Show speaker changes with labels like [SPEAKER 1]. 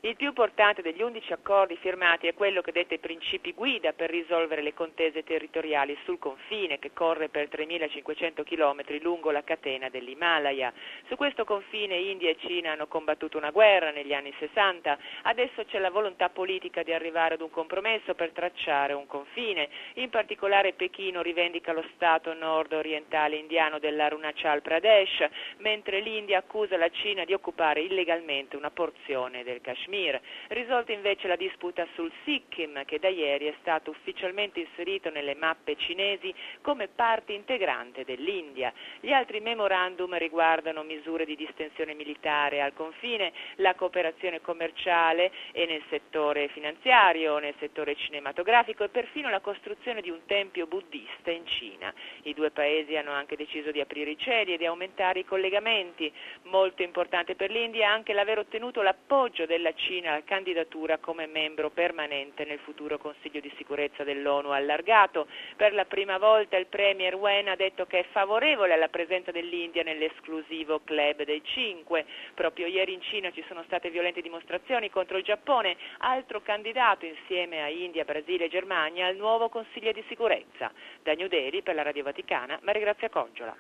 [SPEAKER 1] Il più importante degli 11 accordi firmati è quello che detta i principi guida per risolvere le contese territoriali sul confine che corre per 3.500 km lungo la catena dell'Himalaya. Su questo confine India e Cina hanno combattuto una guerra negli anni 60, adesso c'è la volontà politica di arrivare ad un compromesso per tracciare un confine. In particolare Pechino rivendica lo stato nord-orientale indiano dell'Arunachal Pradesh, mentre l'India accusa la Cina di occupare illegalmente una porzione del Kashmir. Risolta invece la disputa sul Sikkim, che da ieri è stato ufficialmente inserito nelle mappe cinesi come parte integrante dell'India. Gli altri memorandum riguardano misure di distensione militare al confine, la cooperazione commerciale e nel settore finanziario, nel settore cinematografico e perfino la costruzione di un tempio buddista in Cina. I due paesi hanno anche deciso di aprire i cieli e di aumentare i collegamenti. Molto importante per l'India è anche l'aver ottenuto l'appoggio della Cina alla candidatura come membro permanente nel futuro Consiglio di sicurezza dell'ONU allargato. Per la prima volta il premier Wen ha detto che è favorevole alla presenza dell'India nell'esclusivo club dei 5. Proprio ieri in Cina ci sono state violente dimostrazioni contro il Giappone, altro candidato insieme a India, Brasile e Germania al nuovo Consiglio di sicurezza. Da New Delhi per la Radio Vaticana, Maria Grazia Congiola.